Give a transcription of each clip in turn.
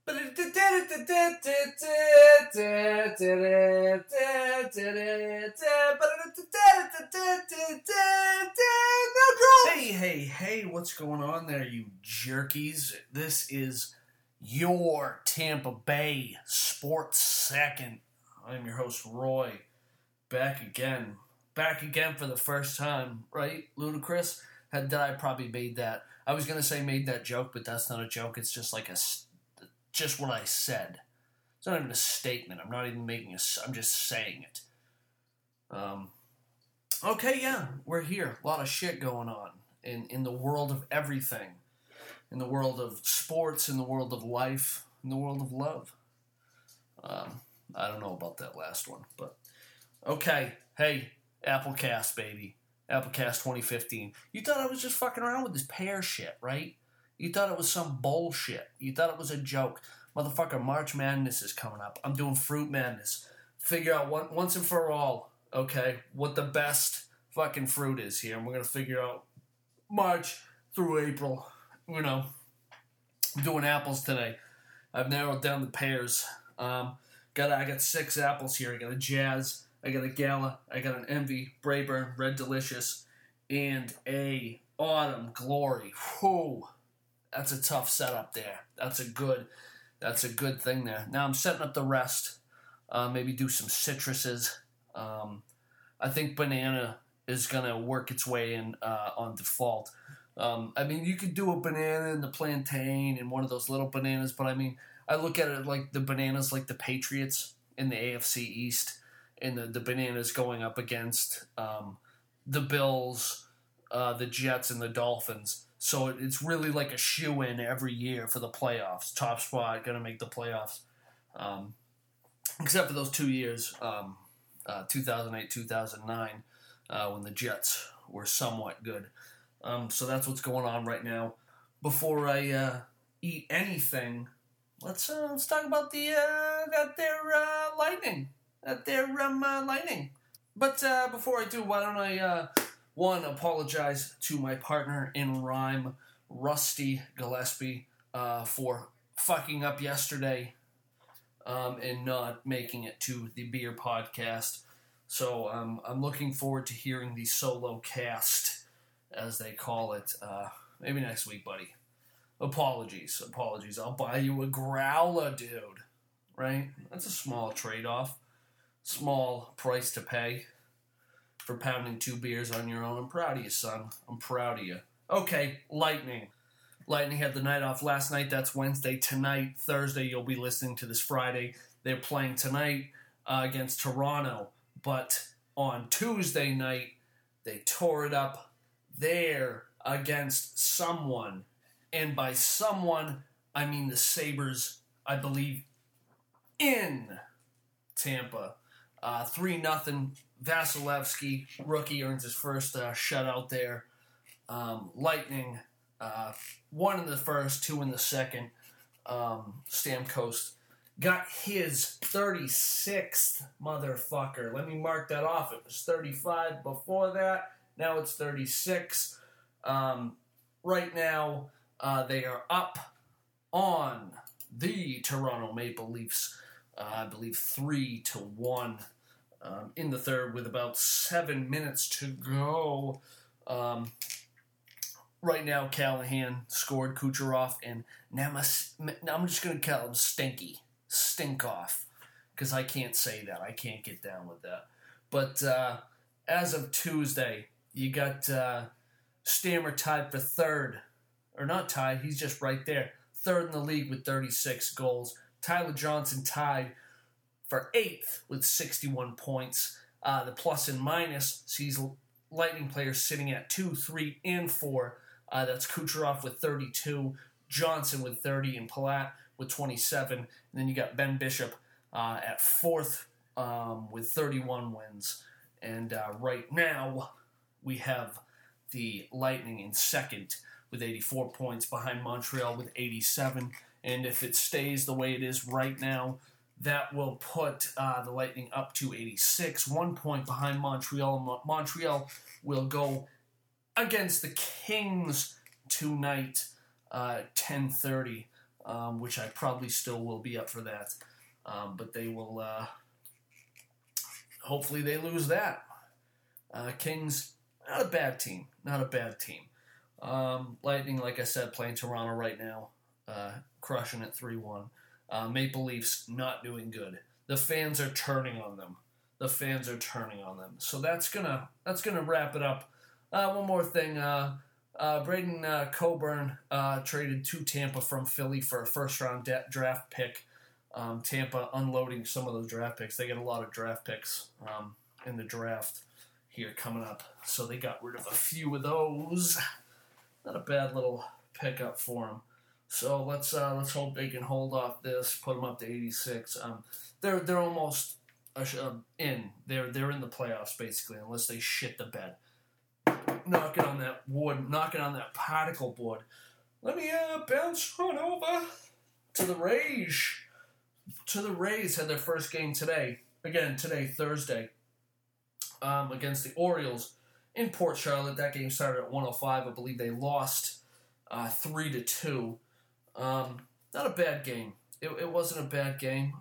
Hey, what's going on there, you jerkies? This is your Tampa Bay Sports Second. I'm your host, Roy. Back again for the first time, right? Ludicrous? Did I probably made that? I was gonna say made that joke, but that's not a joke. It's just like just what I said. It's not even a statement. I'm not even making I'm just saying it. Okay, yeah, we're here. A lot of shit going on in the world of everything, in the world of sports, in the world of life, in the world of love. I don't know about that last one, but okay. Hey, Applecast, baby. Applecast 2015. You thought I was just fucking around with this pear shit, right? You thought it was some bullshit. You thought it was a joke. Motherfucker, March Madness is coming up. I'm doing Fruit Madness. Figure out once and for all, okay, what the best fucking fruit is here. And we're going to figure out March through April. You know, I'm doing apples today. I've narrowed down the pears. I got 6 apples here. I got a Jazz, I got a Gala, I got an Envy, Brayburn, Red Delicious, and a Autumn Glory. Whew, that's a tough setup there. That's a good thing there. Now I'm setting up the rest. Maybe do some citruses. I think banana is gonna work its way in on default. I mean, you could do a banana and the plantain and one of those little bananas, but I mean, I look at it like the bananas, like the Patriots in the AFC East, and the bananas going up against the Bills, the Jets, and the Dolphins. So it's really like a shoe-in every year for the playoffs. Top spot, going to make the playoffs. Except for those 2 years, 2008, 2009, when the Jets were somewhat good. So that's what's going on right now. Before I eat anything, let's talk about their lightning. Lightning. But before I do, why don't I... One, apologize to my partner in rhyme, Rusty Gillespie, for fucking up yesterday and not making it to the beer podcast. So I'm looking forward to hearing the solo cast, as they call it, maybe next week, buddy. Apologies. I'll buy you a growler, dude. Right? That's a small trade-off. Small price to pay for pounding 2 beers on your own. I'm proud of you, son. I'm proud of you. Okay, Lightning. Lightning had the night off last night. That's Wednesday. Tonight, Thursday, you'll be listening to this Friday. They're playing tonight against Toronto. But on Tuesday night, they tore it up there against someone. And by someone, I mean the Sabres, I believe, in Tampa. 3-0. Vasilevsky, rookie, earns his first shutout there. Lightning, 1 in the first, 2 in the second. Stamkos got his 36th motherfucker. Let me mark that off. It was 35 before that. Now it's 36. Right now, they are up on the Toronto Maple Leafs. I believe 3-1. In the third with about 7 minutes to go. Right now, Callahan scored Kucherov and I'm just going to call him Stinky. Stink-off. Because I can't say that. I can't get down with that. But as of Tuesday, you got Stammer tied for third. Or not tied, he's just right there. Third in the league with 36 goals. Tyler Johnson tied for 8th with 61 points. The plus and minus sees Lightning players sitting at 2, 3, and 4. That's Kucherov with 32, Johnson with 30, and Palat with 27. And then you got Ben Bishop at 4th with 31 wins. And right now, we have the Lightning in second with 84 points behind Montreal with 87. And if it stays the way it is right now, that will put the Lightning up to 86, 1 point behind Montreal. Montreal will go against the Kings tonight, 10:30. which I probably still will be up for that. But they will, hopefully they lose that. Kings, not a bad team. Lightning, like I said, playing Toronto right now, crushing it 3-1. Maple Leafs not doing good. The fans are turning on them. So that's gonna wrap it up. One more thing. Braden Coburn traded to Tampa from Philly for a first-round draft pick. Tampa unloading some of those draft picks. They get a lot of draft picks in the draft here coming up, so they got rid of a few of those. Not a bad little pickup for them. So let's hope they can hold off this, put them up to 86. They're almost in. They're in the playoffs basically, unless they shit the bed. Knocking on that wood, knocking on that particle board. Let me bounce on over to the Rays. The Rays had their first game today. Again, today, Thursday, against the Orioles in Port Charlotte. That game started at 1:05. I believe they lost 3-2. Not a bad game. It wasn't a bad game.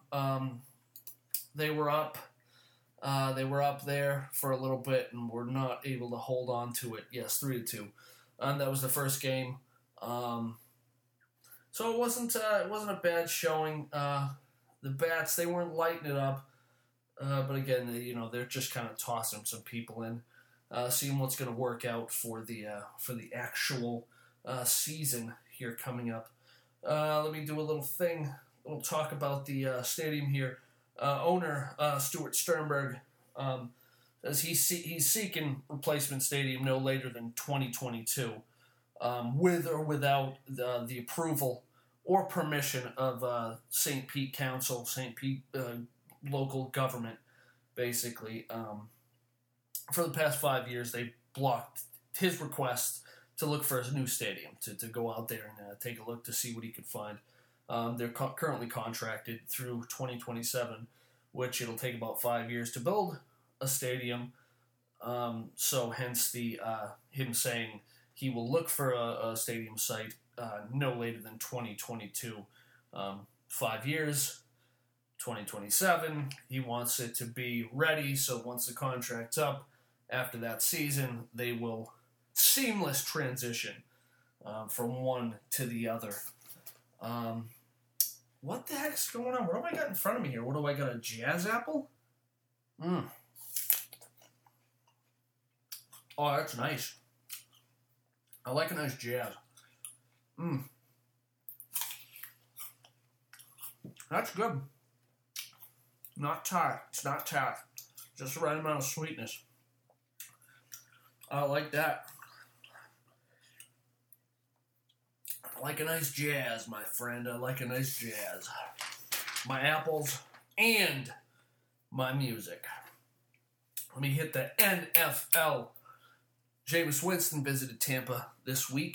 They were up. They were up there for a little bit and were not able to hold on to it. Yes, 3-2. That was the first game. So it wasn't a bad showing. The Bats, they weren't lighting it up. But again, they're just kind of tossing some people in, seeing what's going to work out for the actual season here coming up. Let me do a little thing. We'll talk about the stadium here. Owner Stuart Sternberg says he's seeking replacement stadium no later than 2022, with or without the approval or permission of St. Pete Council, St. Pete local government, basically. For the past 5 years, they blocked his request to look for a new stadium, to go out there and take a look to see what he could find. They're currently contracted through 2027, which it'll take about 5 years to build a stadium. So hence him saying he will look for a stadium site no later than 2022. 5 years, 2027. He wants it to be ready, so once the contract's up, after that season, they will seamless transition from one to the other. What the heck's going on? What do I got in front of me here? What do I got, a Jazz apple? Oh, that's nice. I like a nice Jazz. That's good. Not tart. It's not tart. Just the right amount of sweetness. I like that. I like a nice Jazz, my friend. I like a nice Jazz. My apples and my music. Let me hit the NFL. Jameis Winston visited Tampa this week.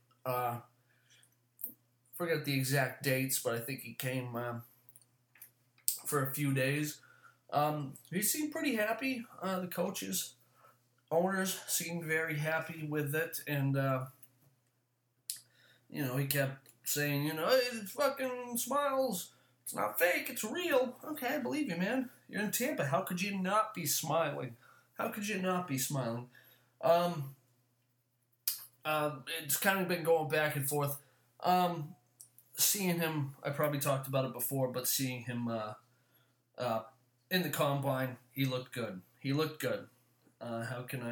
Forget the exact dates, but I think he came for a few days. He seemed pretty happy. The coaches, owners seemed very happy with it, and he kept saying, hey, it fucking smiles. It's not fake. It's real. Okay, I believe you, man. You're in Tampa. How could you not be smiling? It's kind of been going back and forth. Seeing him, I probably talked about it before, but seeing him in the combine, he looked good. How can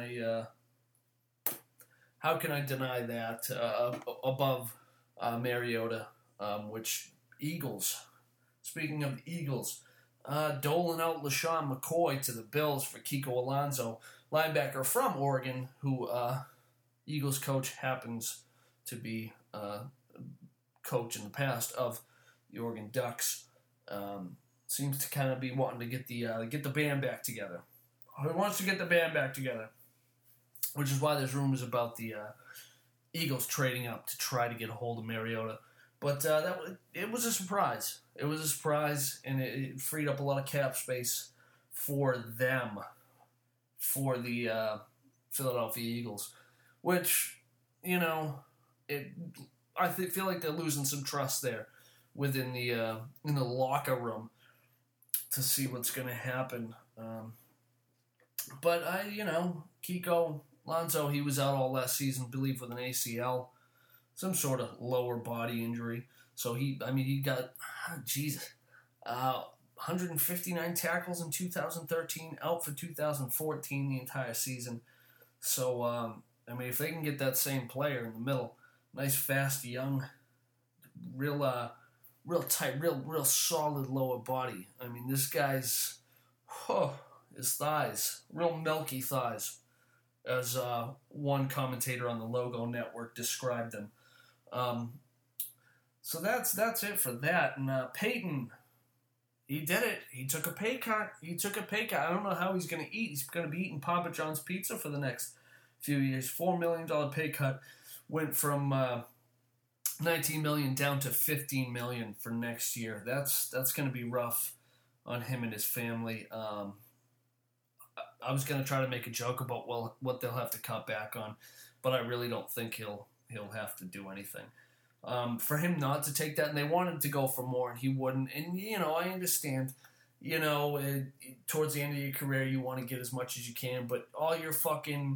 I deny that? Above Mariota, which Eagles. Speaking of Eagles, doling out LaShawn McCoy to the Bills for Kiko Alonso, linebacker from Oregon, who Eagles coach happens to be coach in the past of the Oregon Ducks. Seems to kind of be wanting to get the band back together. He wants to get the band back together, which is why there's rumors about the Eagles trading up to try to get a hold of Mariota. But it was a surprise. It was a surprise, and it freed up a lot of cap space for them, for the Philadelphia Eagles, which, I feel like they're losing some trust there. within the in the locker room to see what's going to happen. But Kiko Alonso, he was out all last season, I believe, with an ACL, some sort of lower body injury. So he got 159 tackles in 2013, out for 2014, the entire season. So if they can get that same player in the middle, nice, fast, young, real tight, real solid lower body. This guy's, his thighs, real milky thighs, as one commentator on the Logo Network described them. So that's it for that. And Peyton, he did it. He took a pay cut. I don't know how he's going to eat. He's going to be eating Papa John's pizza for the next few years. $4 million pay cut. Went from $19 million down to $15 million for next year. That's going to be rough on him and his family. I was going to try to make a joke about what they'll have to cut back on, but I really don't think he'll have to do anything. For him not to take that, and they wanted to go for more, and he wouldn't. And I understand. Towards the end of your career, you want to get as much as you can, but all your fucking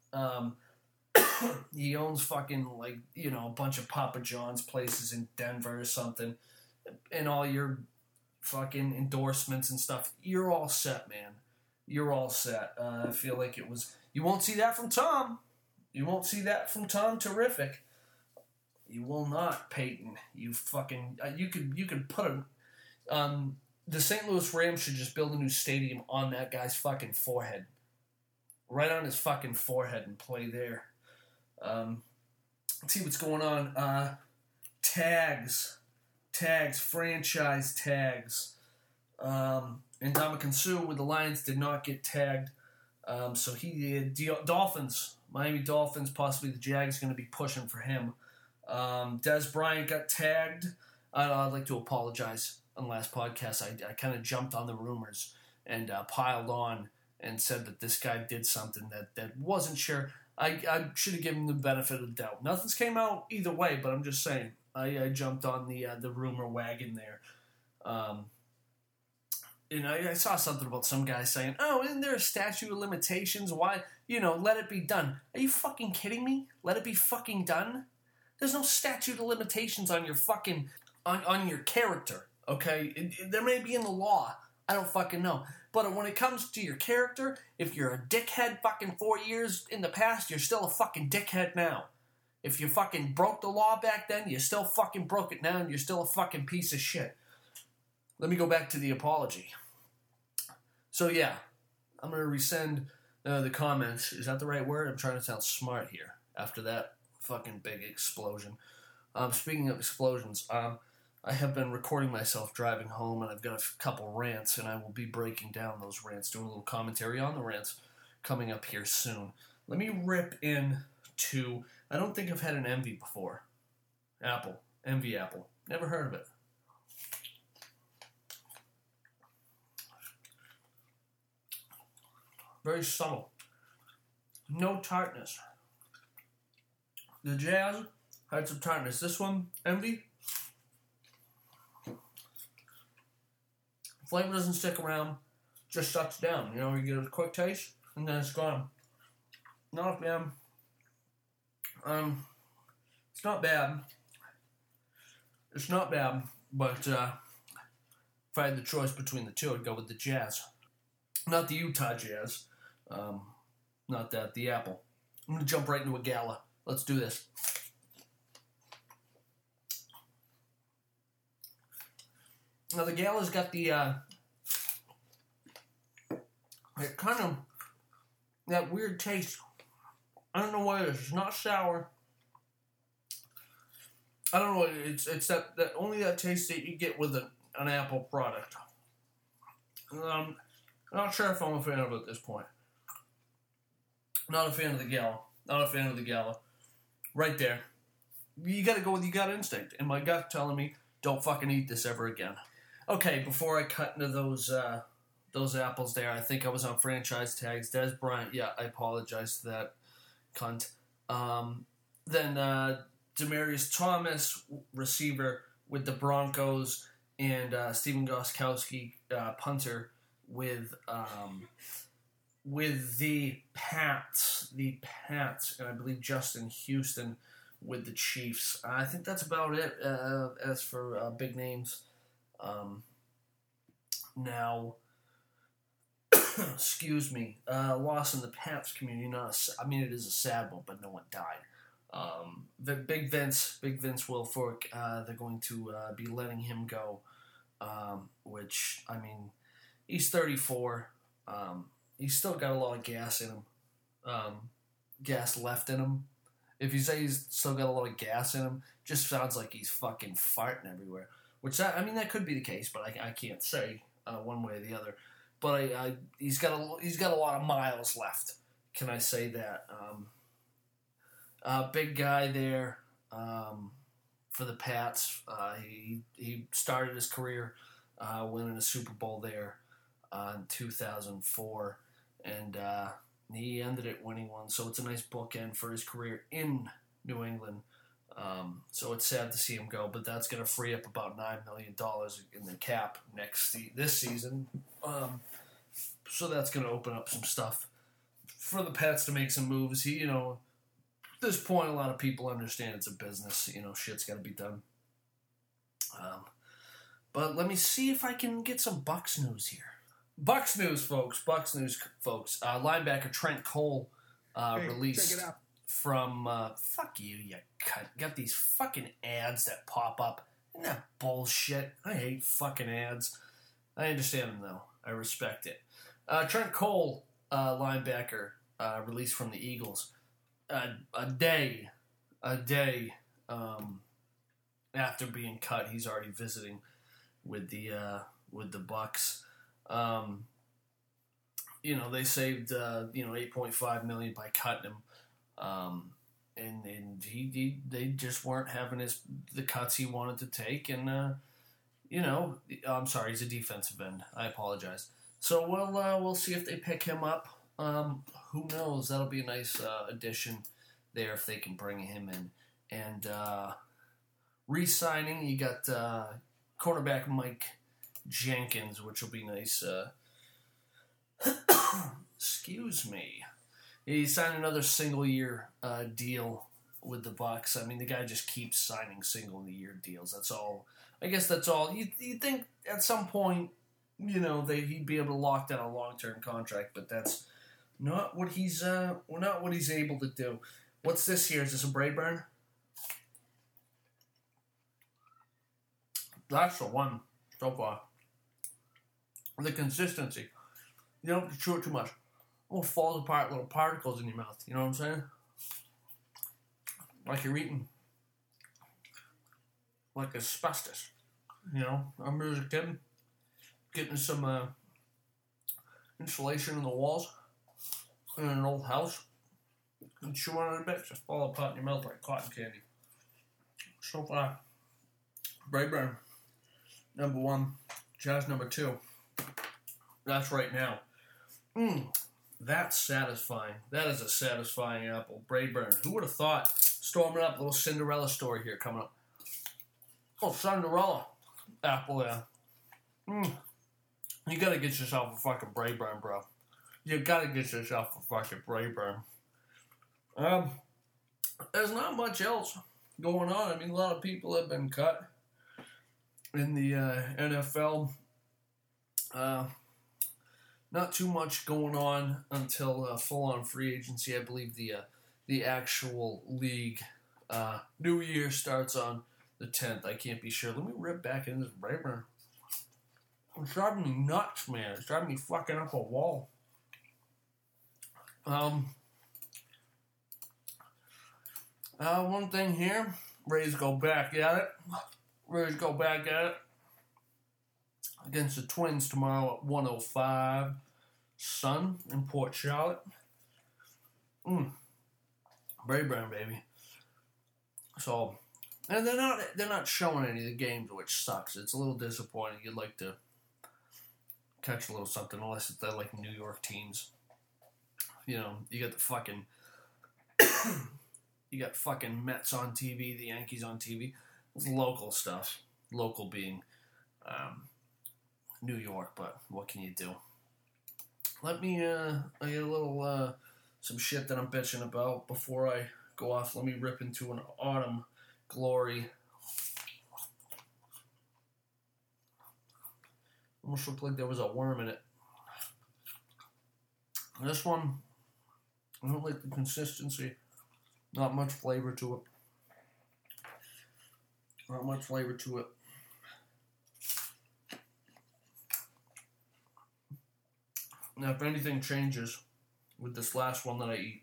he owns fucking a bunch of Papa John's places in Denver or something, and all your fucking endorsements and stuff. You're all set, man. You're all set. I feel like it was. You won't see that from Tom. You won't see that from Tom. Terrific. You will not, Peyton. You fucking. You could put a. The St. Louis Rams should just build a new stadium on that guy's fucking forehead. Right on his fucking forehead and play there. Let's see what's going on. Tags, franchise tags. And Ndamukong Suh with the Lions did not get tagged. So Dolphins, Miami Dolphins, possibly the Jags going to be pushing for him. Dez Bryant got tagged. I'd like to apologize. On the last podcast, I kind of jumped on the rumors and piled on and said that this guy did something that wasn't sure. I should have given him the benefit of the doubt. Nothing's came out either way, but I'm just saying. I jumped on the rumor wagon there. I saw something about some guy saying, "Oh, isn't there a statute of limitations? Why, let it be done." Are you fucking kidding me? Let it be fucking done? There's no statute of limitations on your fucking on your character. Okay, there may be in the law. I don't fucking know. But when it comes to your character, if you're a dickhead fucking 4 years in the past, you're still a fucking dickhead now. If you fucking broke the law back then, you still fucking broke it now, and you're still a fucking piece of shit. Let me go back to the apology. So yeah, I'm going to resend the comments. Is that the right word? I'm trying to sound smart here after that fucking big explosion. Speaking of explosions, I have been recording myself driving home, and I've got a couple rants, and I will be breaking down those rants, doing a little commentary on the rants coming up here soon. Let me rip into, I don't think I've had an Envy before. Envy apple. Never heard of it. Very subtle. No tartness. The Jazz had some tartness. This one, Envy, flavor doesn't stick around, just shuts down. You get a quick taste, and then it's gone. Not bad. It's not bad. It's not bad, but if I had the choice between the two, I'd go with the Jazz. Not the Utah Jazz. Not that, the Apple. I'm going to jump right into a Gala. Let's do this. Now, the Gala's got the, kind of, that weird taste. I don't know what it is. It's not sour. I don't know what it is. It's that only that taste that you get with an Apple product. I'm not sure if I'm a fan of it at this point. Not a fan of the Gala. Right there. You gotta go with your gut instinct. And my gut telling me, don't fucking eat this ever again. Okay, before I cut into those apples there, I think I was on franchise tags. Dez Bryant, yeah, I apologize to that cunt. Then Demaryius Thomas, receiver, with the Broncos and Stephen Gostkowski, punter, with the Pats, and I believe Justin Houston with the Chiefs. I think that's about it as for big names. Now, excuse me, loss in the Pats community. It is a sad one, but no one died. The Big Vince Wilfork, they're going to be letting him go, which, he's 34. He's still got a lot of gas in him, gas left in him. If you say he's still got a lot of gas in him, just sounds like he's fucking farting everywhere. Which, that could be the case, but I can't say one way or the other. But he's got a lot of miles left. Can I say that? Big guy there for the Pats. He started his career winning a Super Bowl there in 2004, and he ended it winning one. So it's a nice bookend for his career in New England. So it's sad to see him go, but that's going to free up about $9 million in the cap this season. So that's going to open up some stuff for the Pats to make some moves. At this point, a lot of people understand it's a business. Shit's got to be done. But let me see if I can get some Bucs news here. Bucs news, folks. Linebacker Trent Cole released check it out. from... fuck you cunt. Got these fucking ads that pop up. Isn't that bullshit? I hate fucking ads. I understand them, though. I respect it. Trent Cole, linebacker, released from the Eagles. A day after being cut, he's already visiting with the Bucs. They saved $8.5 million by cutting him, and they just weren't having the cuts he wanted to take, and I'm sorry, he's a defensive end. I apologize. So we'll see if they pick him up. Who knows? That'll be a nice addition there if they can bring him in. And re-signing, you got cornerback Mike Jenkins, which will be nice. Excuse me. He signed another single-year deal with the Bucs. The guy just keeps signing single-year deals. That's all. I guess that's all. You think at some point, he'd be able to lock down a long-term contract, but that's not what he's able to do. What's this here? Is this a Brayburn? That's the one so far. The consistency. You don't have to chew it too much. It will fall apart, little particles in your mouth. You know what I'm saying? Like you're eating like asbestos. I remember as a kid getting some insulation in the walls in an old house and chewing on it a bit, just fall apart in your mouth like cotton candy. So far, Brayburn, number 1, Jazz number 2. That's right now. That's satisfying. That is a satisfying apple. Brayburn. Who would have thought? Storming up, little Cinderella story here coming up. Oh, Cinderella apple there. You gotta get yourself a fucking Brayburn, bro. You gotta get yourself a fucking Brayburn. There's not much else going on. A lot of people have been cut in the NFL. Not too much going on until full-on free agency. I believe the actual league New Year starts on the 10th. I can't be sure. Let me rip back into this Brayburn. It's driving me nuts, man. It's driving me fucking up a wall. One thing here. Rays go back at it. Against the Twins tomorrow at 1:05. Sun in Port Charlotte. Brayburn, baby. So, and they're not showing any of the games, which sucks. It's a little disappointing. You'd like to catch a little something, unless they're like New York teams. You got the fucking you got fucking Mets on TV, the Yankees on TV. It's local stuff. local being New York, but what can you do? I get a little, some shit that I'm bitching about before I go off. Let me rip into an Autumn Glory. Almost looked like there was a worm in it. This one, I don't like the consistency. Not much flavor to it. Not much flavor to it. Now, if anything changes with this last one that I eat,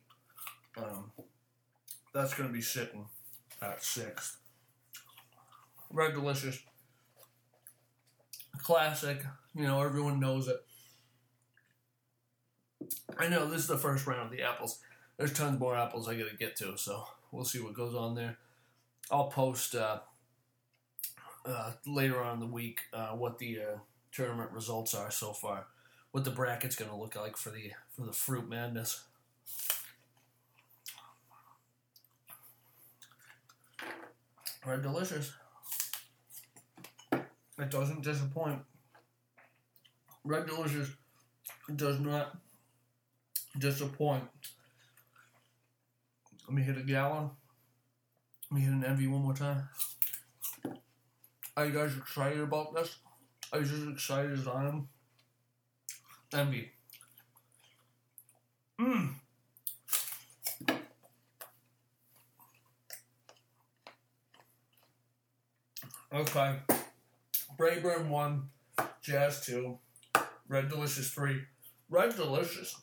that's going to be sitting at 6th. Red Delicious. Classic. You know, everyone knows it. I know this is the first round of the apples. There's tons more apples I got to get to, so we'll see what goes on there. I'll post later on in the week what the tournament results are so far. What the bracket's going to look like for the Fruit Madness. Red Delicious. It doesn't disappoint. Red Delicious does not disappoint. Let me hit a gallon. Let me hit an Envy one more time. Are you guys excited about this? Are you just excited as I am? Envy. Okay. Brayburn 1, Jazz 2, Red Delicious 3. Red Delicious.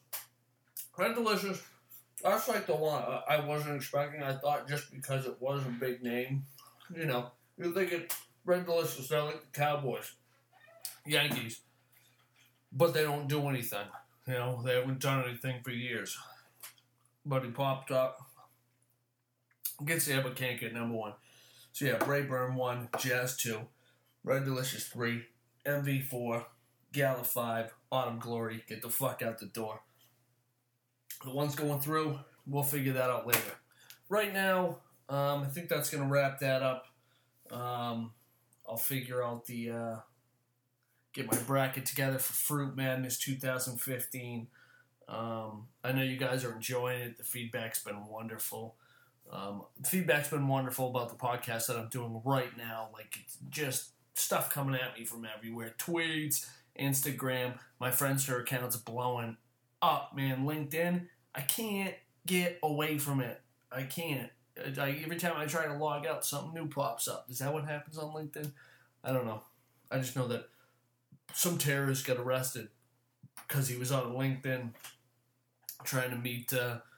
That's like the one I wasn't expecting. I thought just because it was a big name, you know, you're thinking Red Delicious, they're like the Cowboys, Yankees, but they don't do anything. You know, they haven't done anything for years. But he popped up, gets there but can't get number 1. So yeah, Brayburn 1, Jazz 2, Red Delicious 3, Envy 4, Gala 5, Autumn Glory, get the fuck out the door. The ones going through, we'll figure that out later. Right now, I think that's going to wrap that up. I'll figure out get my bracket together for Fruit Madness 2015. I know you guys are enjoying it. The feedback's been wonderful. Feedback's been wonderful about the podcast that I'm doing right now. Like, it's just stuff coming at me from everywhere. Tweets, Instagram, my Friendster account's blowing up, man. LinkedIn, I can't get away from it. I can't. Every time I try to log out, something new pops up. Is that what happens on LinkedIn? I don't know. I just know that some terrorist got arrested because he was on LinkedIn trying to meet,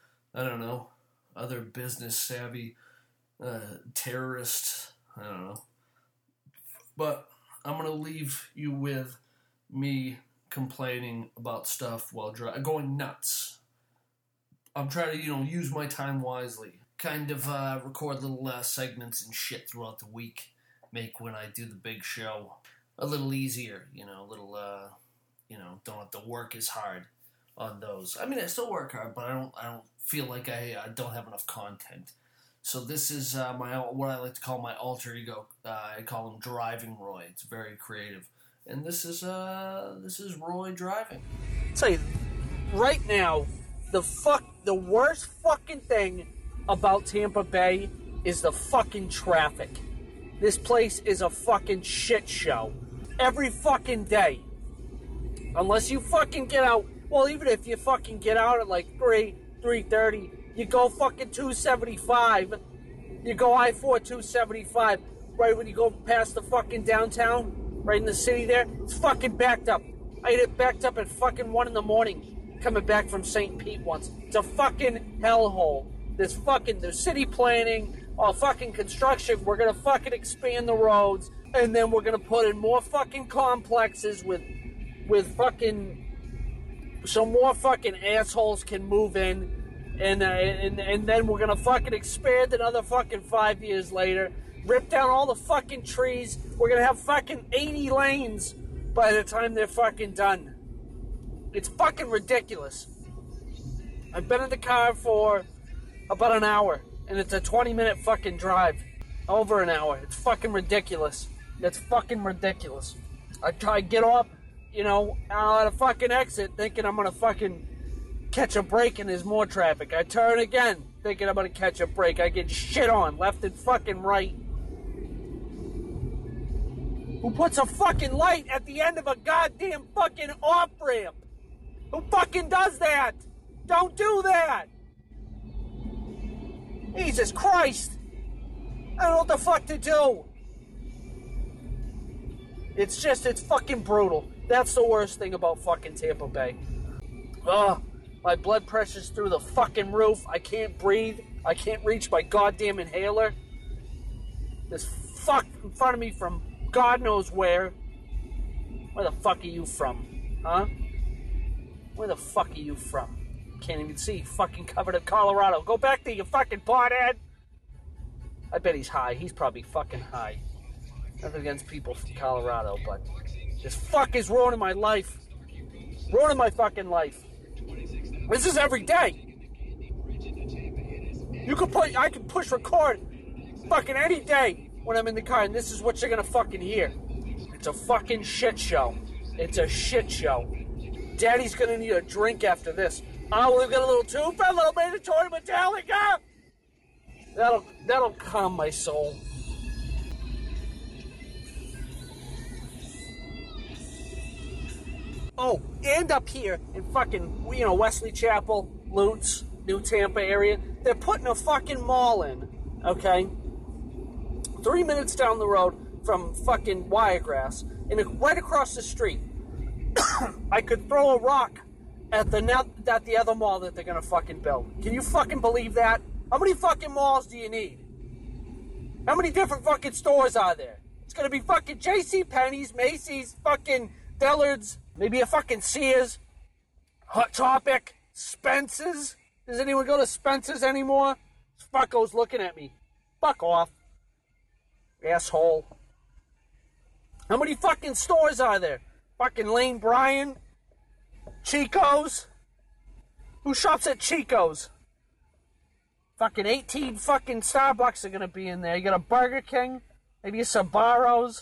other business-savvy terrorists. I don't know. But I'm going to leave you with me complaining about stuff while going nuts. I'm trying to, use my time wisely. Kind of record little segments and shit throughout the week. Make when I do the big show a little easier, don't have to work as hard on those. I mean, I still work hard, but I don't feel like I don't have enough content. So this is what I like to call my alter ego. I call him Driving Roy. It's very creative. And this is Roy driving. Tell you, right now, the worst fucking thing about Tampa Bay is the fucking traffic. This place is a fucking shit show. Every fucking day. Unless you fucking get out, well, even if you fucking get out at like 3:30, you go fucking 275, you go I-4 275, right when you go past the fucking downtown, right in the city there, it's fucking backed up. I get it backed up at fucking 1 in the morning, coming back from St. Pete once. It's a fucking hellhole. There's city planning, all fucking construction, we're gonna fucking expand the roads, and then we're gonna put in more fucking complexes with fucking, so more fucking assholes can move in, and then we're gonna fucking expand another fucking 5 years later, rip down all the fucking trees, we're gonna have fucking 80 lanes by the time they're fucking done. It's fucking ridiculous. I've been in the car for about an hour, and it's a 20-minute fucking drive. Over an hour. It's fucking ridiculous. That's fucking ridiculous. I try to get off, out of fucking exit, thinking I'm gonna fucking catch a break and there's more traffic. I turn again, thinking I'm gonna catch a break. I get shit on, left and fucking right. Who puts a fucking light at the end of a goddamn fucking off-ramp? Who fucking does that? Don't do that! Jesus Christ! I don't know what the fuck to do. It's fucking brutal. That's the worst thing about fucking Tampa Bay. Ugh, my blood pressure's through the fucking roof. I can't breathe. I can't reach my goddamn inhaler. This fuck in front of me from God knows where. Where the fuck are you from? Huh? Where the fuck are you from? Can't even see. Fucking covered in Colorado. Go back there, you fucking pothead. I bet he's high. He's probably fucking high. Nothing against people from Colorado, but this fuck is ruining my life. Ruining my fucking life. This is every day. I can push record fucking any day when I'm in the car, and this is what you're gonna fucking hear. It's a fucking shit show. It's a shit show. Daddy's gonna need a drink after this. Oh, we've got a little tube, a little mandatory Metallica. That'll calm my soul. Oh, and up here in fucking, Wesley Chapel, Lutz, New Tampa area, they're putting a fucking mall in, okay? 3 minutes down the road from fucking Wiregrass, and right across the street, I could throw a rock at the other mall that they're gonna fucking build. Can you fucking believe that? How many fucking malls do you need? How many different fucking stores are there? It's gonna be fucking JCPenney's, Macy's, fucking Dillard's, maybe a fucking Sears, Hot Topic, Spencer's. Does anyone go to Spencer's anymore? This fucko's looking at me. Fuck off. Asshole. How many fucking stores are there? Fucking Lane Bryant? Chico's? Who shops at Chico's? Fucking 18 fucking Starbucks are gonna be in there. You got a Burger King, maybe a Sbarro's,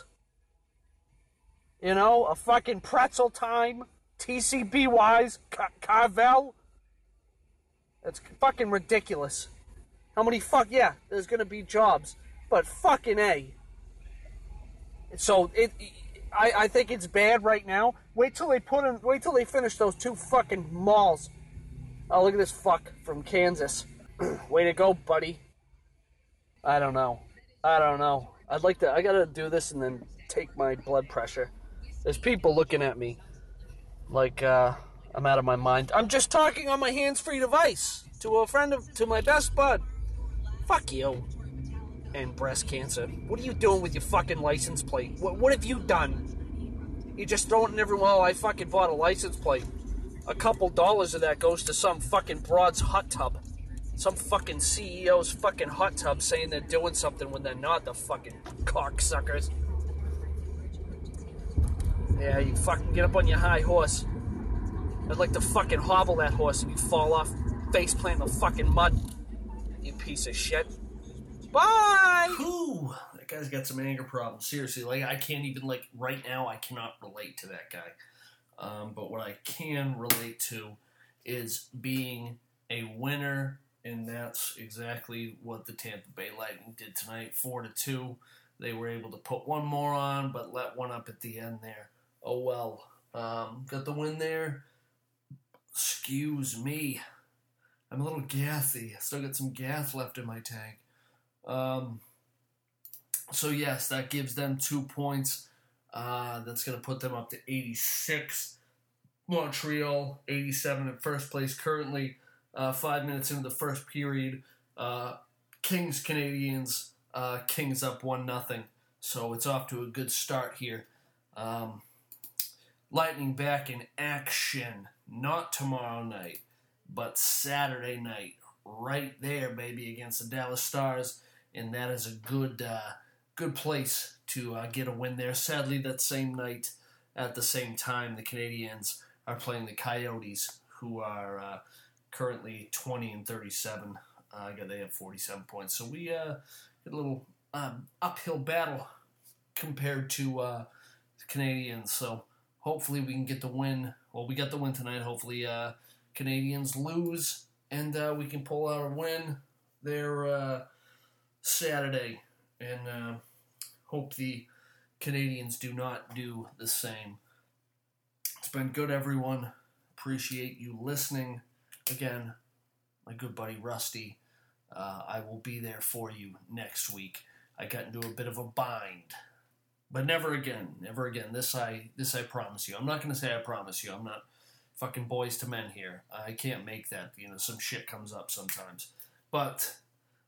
a fucking Pretzel Time, TCBY's, Carvel. That's fucking ridiculous. How many there's gonna be jobs, but fucking A. So I think it's bad right now. Wait till they finish those two fucking malls. Oh, look at this fuck from Kansas. Way to go, buddy. I don't know. I gotta do this and then take my blood pressure. There's people looking at me like I'm out of my mind. I'm just talking on my hands-free device to my best bud. Fuck you. And breast cancer. What are you doing with your fucking license plate? What have you done? You just throw it in everyone. Oh, I fucking bought a license plate. A couple dollars of that goes to some fucking broad's hot tub. Some fucking CEO's fucking hot tub saying they're doing something when they're not, the fucking cocksuckers. Yeah, you fucking get up on your high horse. I'd like to fucking hobble that horse and you fall off, face plant in the fucking mud. You piece of shit. Bye! Whew, that guy's got some anger problems. Seriously, I can't even, right now, I cannot relate to that guy. But what I can relate to is being a winner, and that's exactly what the Tampa Bay Lightning did tonight. 4-2. They were able to put one more on, but let one up at the end there. Oh well. Got the win there. Excuse me. I'm a little gassy. I still got some gas left in my tank. So yes, that gives them 2 points. That's going to put them up to 86. Montreal, 87 in first place currently. 5 minutes into the first period. Kings, Canadians. Kings up 1-0. So it's off to a good start here. Lightning back in action. Not tomorrow night, but Saturday night. Right there, baby, against the Dallas Stars. And that is a good place to get a win there. Sadly, that same night, at the same time, the Canadians are playing the Coyotes, who are currently 20-37. They have 47 points. So we get a little uphill battle compared to Canadians. So hopefully we can get the win. Well, we got the win tonight. Hopefully Canadians lose and we can pull out a win there Saturday. And hope the Canadians do not do the same. It's been good, everyone. Appreciate you listening. Again, my good buddy Rusty, I will be there for you next week. I got into a bit of a bind. But never again. Never again. This I promise you. I'm not going to say I promise you. I'm not fucking Boys to Men here. I can't make that. Some shit comes up sometimes. But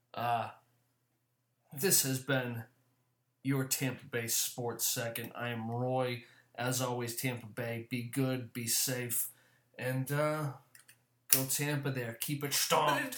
this has been your Tampa Bay Sports Second. I am Roy. As always, Tampa Bay. Be good. Be safe. And go Tampa there. Keep it stomped.